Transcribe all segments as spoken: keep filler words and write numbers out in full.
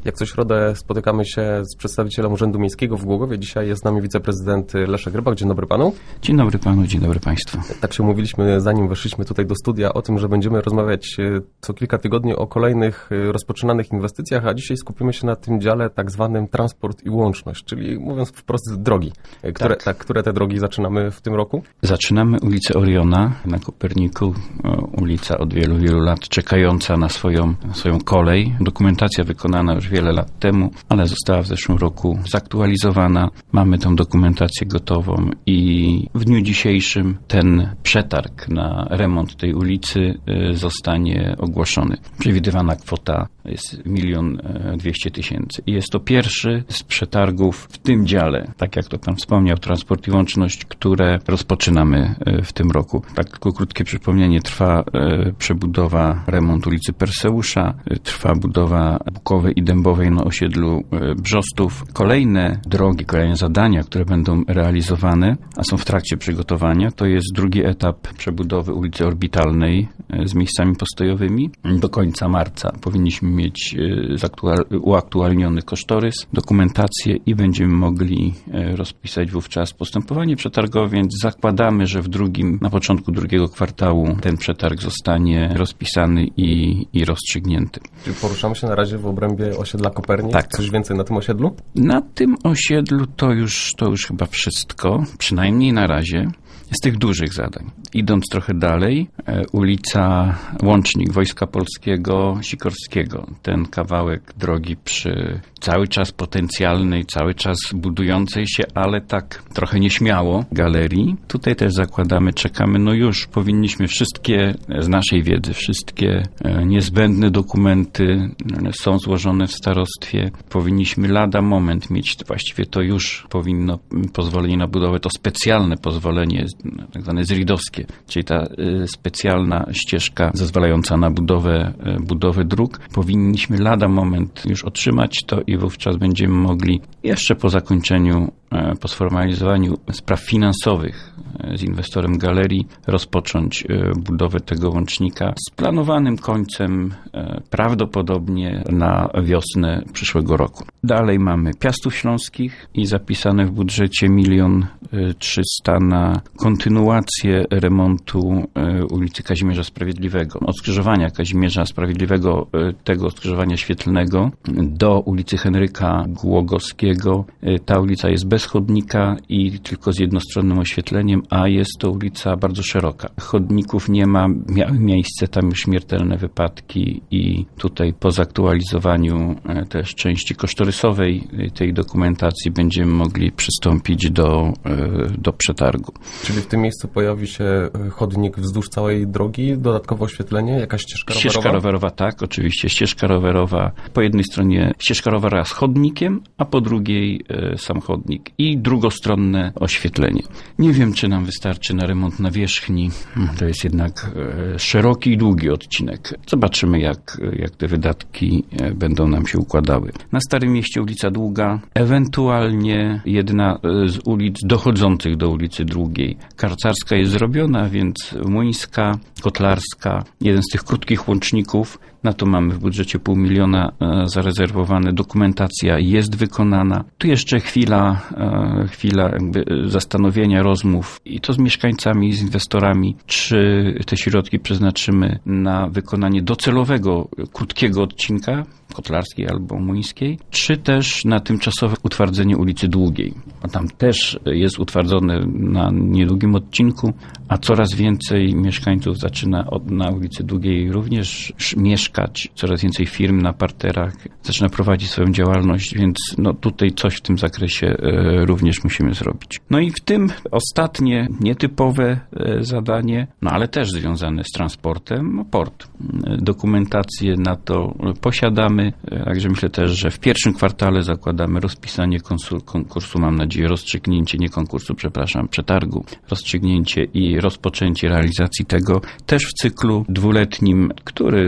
Jak co środę spotykamy się z przedstawicielem Urzędu Miejskiego w Głogowie. Dzisiaj jest z nami wiceprezydent Leszek Rybak. Dzień dobry panu. Dzień dobry panu, dzień dobry państwu. Tak się umówiliśmy, zanim weszliśmy tutaj do studia, o tym, że będziemy rozmawiać co kilka tygodni o kolejnych rozpoczynanych inwestycjach, a dzisiaj skupimy się na tym dziale tak zwanym transport i łączność, czyli mówiąc wprost drogi. Które, tak. Tak, które te drogi zaczynamy w tym roku? Zaczynamy ulicę Oriona na Koperniku, ulica od wielu, wielu lat czekająca na swoją, swoją kolej. Dokumentacja wykonana już wiele lat temu, ale została w zeszłym roku zaktualizowana. Mamy tą dokumentację gotową i w dniu dzisiejszym ten przetarg na remont tej ulicy zostanie ogłoszony. Przewidywana kwota jest milion dwieście tysięcy. I jest to pierwszy z przetargów w tym dziale, tak jak to pan wspomniał, transport i łączność, które rozpoczynamy w tym roku. Tak tylko krótkie przypomnienie, trwa przebudowa, remont ulicy Perseusza, trwa budowa Bukowej i Dębowej na osiedlu Brzostów. Kolejne drogi, kolejne zadania, które będą realizowane, a są w trakcie przygotowania, to jest drugi etap przebudowy ulicy Orbitalnej z miejscami postojowymi. Do końca marca powinniśmy mieć uaktualniony kosztorys, dokumentację i będziemy mogli rozpisać wówczas postępowanie przetargowe, więc zakładamy, że w drugim, na początku drugiego kwartału ten przetarg zostanie rozpisany i, i rozstrzygnięty. Czyli poruszamy się na razie w obrębie osiedla Kopernik? Tak. Coś więcej na tym osiedlu? Na tym osiedlu to już, to już chyba wszystko, przynajmniej na razie. Z tych dużych zadań. Idąc trochę dalej, e, ulica Łącznik Wojska Polskiego Sikorskiego. Ten kawałek drogi przy cały czas potencjalnej, cały czas budującej się, ale tak trochę nieśmiało galerii. Tutaj też zakładamy, czekamy, no już powinniśmy wszystkie, z naszej wiedzy, wszystkie e, niezbędne dokumenty są złożone w starostwie. Powinniśmy lada moment mieć, właściwie to już powinno pozwolenie na budowę, to specjalne pozwolenie tak zwane zridowskie, czyli ta y, specjalna ścieżka zezwalająca na budowę, y, budowę dróg. Powinniśmy lada moment już otrzymać to i wówczas będziemy mogli jeszcze po zakończeniu, y, po sformalizowaniu spraw finansowych y, z inwestorem galerii rozpocząć y, budowę tego łącznika z planowanym końcem y, prawdopodobnie na wiosnę przyszłego roku. Dalej mamy Piastów Śląskich i zapisane w budżecie milion trzysta na kontynuację remontu ulicy Kazimierza Sprawiedliwego. Od skrzyżowania Kazimierza Sprawiedliwego, tego skrzyżowania świetlnego do ulicy Henryka Głogowskiego. Ta ulica jest bez chodnika i tylko z jednostronnym oświetleniem, a jest to ulica bardzo szeroka. Chodników nie ma, miały miejsce tam już śmiertelne wypadki i tutaj po zaktualizowaniu też części kosztorysowej tej dokumentacji będziemy mogli przystąpić do, do przetargu. Czyli w tym miejscu pojawi się chodnik wzdłuż całej drogi, dodatkowe oświetlenie, jakaś ścieżka rowerowa? Ścieżka rowerowa, tak, oczywiście. Ścieżka rowerowa, po jednej stronie ścieżka rowerowa z chodnikiem, a po drugiej e, sam chodnik i drugostronne oświetlenie. Nie wiem, czy nam wystarczy na remont nawierzchni. To jest jednak e, szeroki i długi odcinek. Zobaczymy, jak, jak te wydatki e, będą nam się układały. Na Starym Mieście ulica Długa, ewentualnie jedna e, z ulic dochodzących do ulicy Długiej. Karcarska jest zrobiona, więc Młyńska, Kotlarska, jeden z tych krótkich łączników. Na to mamy w budżecie pół miliona e, zarezerwowane. Dokumentacja jest wykonana. Tu jeszcze chwila, e, chwila jakby zastanowienia, rozmów i to z mieszkańcami, z inwestorami, czy te środki przeznaczymy na wykonanie docelowego, krótkiego odcinka Kotlarskiej albo Młyńskiej, czy też na tymczasowe utwardzenie ulicy Długiej. A tam też jest utwardzone na niedługim odcinku, a coraz więcej mieszkańców zaczyna od, na ulicy Długiej również mieszkać, coraz więcej firm na parterach zaczyna prowadzić swoją działalność, więc no tutaj coś w tym zakresie e, również musimy zrobić. No i w tym ostatnie, nietypowe e, zadanie, no ale też związane z transportem, port. E, dokumentację na to posiadamy, e, także myślę też, że w pierwszym kwartale zakładamy rozpisanie konsul, konkursu, mam nadzieję rozstrzygnięcie, nie konkursu, przepraszam, przetargu, rozstrzygnięcie i rozpoczęcie realizacji tego też w cyklu dwuletnim, który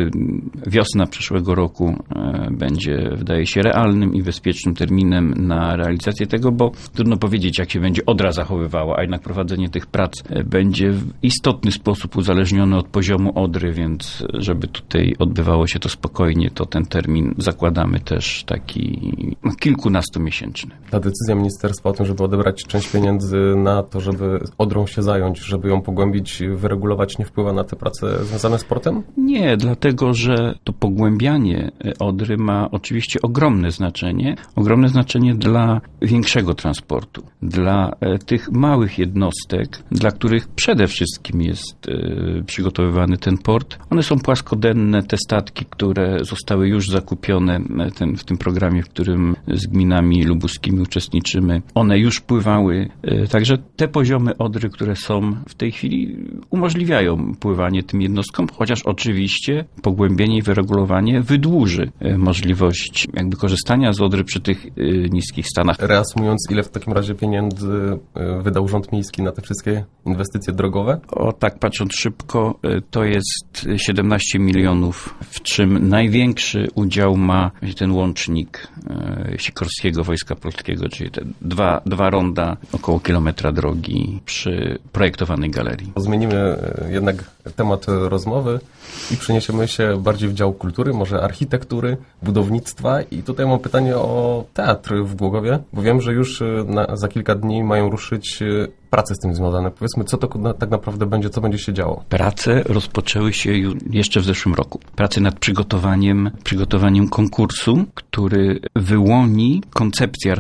wiosna przyszłego roku będzie, wydaje się, realnym i bezpiecznym terminem na realizację tego, bo trudno powiedzieć, jak się będzie Odra zachowywała, a jednak prowadzenie tych prac będzie w istotny sposób uzależnione od poziomu Odry, więc żeby tutaj odbywało się to spokojnie, to ten termin zakładamy też taki no, kilkunastomiesięczny. Ta decyzja ministerstwa o tym, żeby odebrać część pieniędzy na to, żeby Odrą się zająć, żeby ją pogłębić, wyregulować, nie wpływa na te prace związane z portem? Nie, dlatego że to pogłębianie Odry ma oczywiście ogromne znaczenie. Ogromne znaczenie dla większego transportu, dla tych małych jednostek, dla których przede wszystkim jest przygotowywany ten port. One są płaskodenne, te statki, które zostały już zakupione ten, w tym programie, w którym z gminami lubuskimi uczestniczymy, one już pływały. Także te poziomy Odry, które są w tej chwili, umożliwiają pływanie tym jednostkom, chociaż oczywiście pogłębienie i wyregulowanie wydłuży możliwość jakby korzystania z Odry przy tych niskich stanach. Reasumując, ile w takim razie pieniędzy wydał Urząd Miejski na te wszystkie inwestycje drogowe? O tak, patrząc szybko, to jest siedemnaście milionów, w czym największy udział ma ten łącznik Sikorskiego Wojska Polskiego, czyli te dwa, dwa ronda, około kilometra drogi przy projektowanej galerii. Zmienimy jednak temat rozmowy i przeniesiemy się bardziej w dział kultury, może architektury, budownictwa i tutaj mam pytanie o teatr w Głogowie, bo wiem, że już na, za kilka dni mają ruszyć prace z tym związane. Powiedzmy, co to na, tak naprawdę będzie, co będzie się działo? Prace rozpoczęły się już jeszcze w zeszłym roku. Prace nad przygotowaniem, przygotowaniem konkursu, który wyłoni koncepcję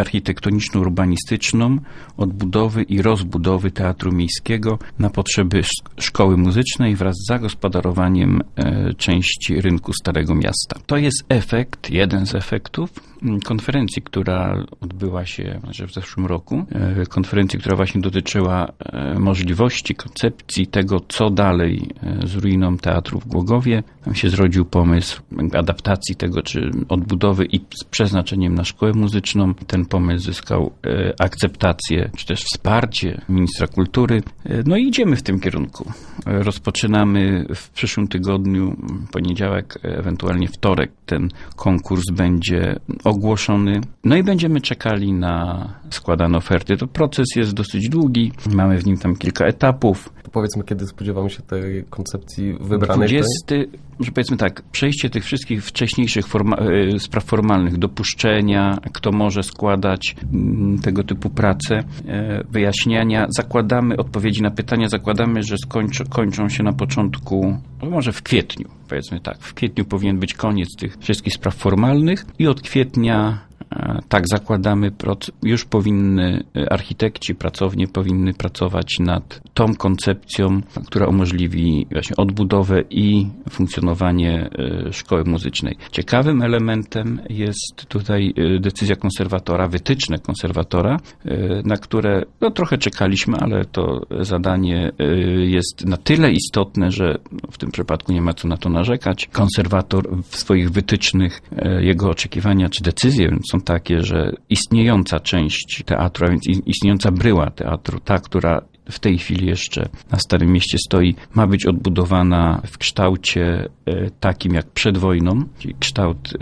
architektoniczno-urbanistyczną odbudowy i rozbudowy Teatru Miejskiego na potrzeby szkoły muzycznej wraz z zagospodarowaniem e, części rynku Starego Miasta. To jest efekt, jeden z efektów konferencji, która odbyła się znaczy w zeszłym roku. E, konferencji, która właśnie dotyczyła e, możliwości, koncepcji tego, co dalej e, z ruiną teatru w Głogowie. Tam się zrodził pomysł adaptacji tego, czy odbudowy i z przeznaczeniem na szkołę muzyczną. Ten pomysł zyskał e, akceptację, czy też wsparcie ministra kultury. E, no i idziemy w tym kierunku. E, rozpoczynamy w przyszłym tygodniu, poniedziałek, ewentualnie wtorek, ten konkurs będzie ogłoszony. No i będziemy czekali na składane oferty. To proces jest dosyć długi. Mamy w nim tam kilka etapów. To powiedzmy, kiedy spodziewamy się tej koncepcji wybranej? dwudziesty, że powiedzmy tak, przejście tych wszystkich wcześniejszych forma, spraw formalnych, dopuszczenia, kto może składać m, tego typu prace, e, wyjaśniania. Zakładamy, odpowiedzi na pytania zakładamy, że skończy, kończą się na początku, no może w kwietniu, powiedzmy tak. W kwietniu powinien być koniec tych wszystkich spraw formalnych i od kwietnia, tak zakładamy, już powinny architekci, pracownie powinny pracować nad tą koncepcją, która umożliwi właśnie odbudowę i funkcjonowanie szkoły muzycznej. Ciekawym elementem jest tutaj decyzja konserwatora, wytyczne konserwatora, na które no, trochę czekaliśmy, ale to zadanie jest na tyle istotne, że w tym przypadku nie ma co na to narzekać. Konserwator w swoich wytycznych, jego oczekiwania czy decyzje są takie, że istniejąca część teatru, a więc istniejąca bryła teatru, ta, która w tej chwili jeszcze na Starym Mieście stoi, ma być odbudowana w kształcie takim jak przed wojną, czyli kształt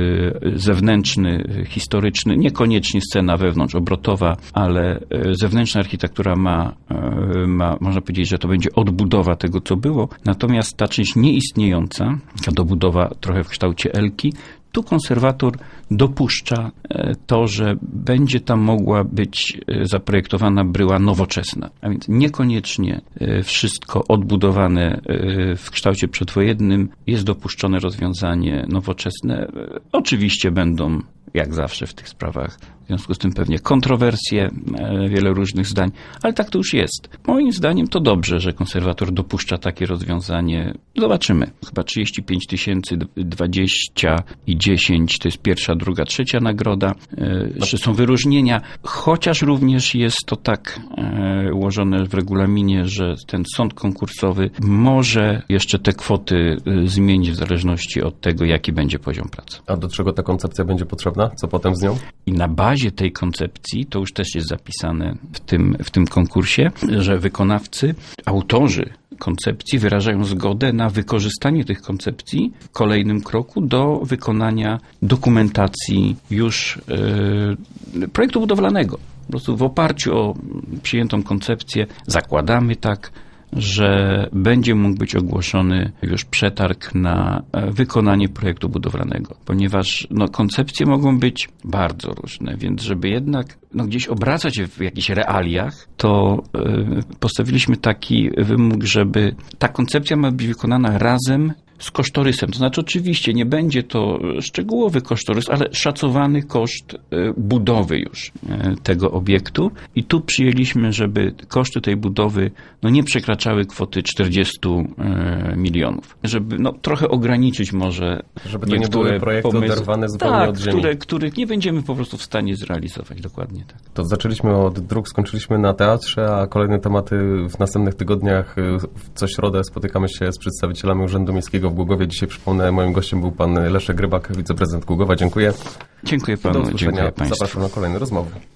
zewnętrzny, historyczny, niekoniecznie scena wewnątrz obrotowa, ale zewnętrzna architektura ma, ma, można powiedzieć, że to będzie odbudowa tego, co było, natomiast ta część nieistniejąca, ta dobudowa trochę w kształcie elki, tu konserwator dopuszcza to, że będzie tam mogła być zaprojektowana bryła nowoczesna. A więc niekoniecznie wszystko odbudowane w kształcie przedwojennym jest dopuszczone rozwiązanie nowoczesne. Oczywiście będą, jak zawsze w tych sprawach, w związku z tym pewnie kontrowersje, wiele różnych zdań, ale tak to już jest. Moim zdaniem to dobrze, że konserwator dopuszcza takie rozwiązanie. Zobaczymy. Chyba trzydzieści pięć tysięcy, dwadzieścia i dziesięć to jest pierwsza, druga, trzecia nagroda. Jeszcze są wyróżnienia, chociaż również jest to tak ułożone w regulaminie, że ten sąd konkursowy może jeszcze te kwoty zmienić w zależności od tego, jaki będzie poziom pracy. A do czego ta koncepcja będzie potrzebna? Co potem z nią? I na bazie tej koncepcji, to już też jest zapisane w tym, w tym konkursie, że wykonawcy, autorzy koncepcji, wyrażają zgodę na wykorzystanie tych koncepcji w kolejnym kroku do wykonania dokumentacji już yy, projektu budowlanego. Po prostu w oparciu o przyjętą koncepcję zakładamy tak, że będzie mógł być ogłoszony już przetarg na wykonanie projektu budowlanego, ponieważ no, koncepcje mogą być bardzo różne, więc żeby jednak no, gdzieś obracać się w jakichś realiach, to y, postawiliśmy taki wymóg, żeby ta koncepcja ma być wykonana razem z kosztorysem. To znaczy oczywiście nie będzie to szczegółowy kosztorys, ale szacowany koszt budowy już tego obiektu. I tu przyjęliśmy, żeby koszty tej budowy no, nie przekraczały kwoty czterdziestu milionów. Żeby no, trochę ograniczyć może Żeby to nie były projekty pomysły, oderwane zupełnie tak, od ziemi. które, których nie będziemy po prostu w stanie zrealizować. Dokładnie tak. To zaczęliśmy od dróg, skończyliśmy na teatrze, a kolejne tematy w następnych tygodniach. W co środę spotykamy się z przedstawicielami Urzędu Miejskiego w Głogowie. Dzisiaj przypomnę, moim gościem był pan Leszek Rybak, wiceprezydent Głogowa. Dziękuję. Dziękuję panu, Do usłyszenia. dziękuję państwu. Zapraszam na kolejne rozmowy.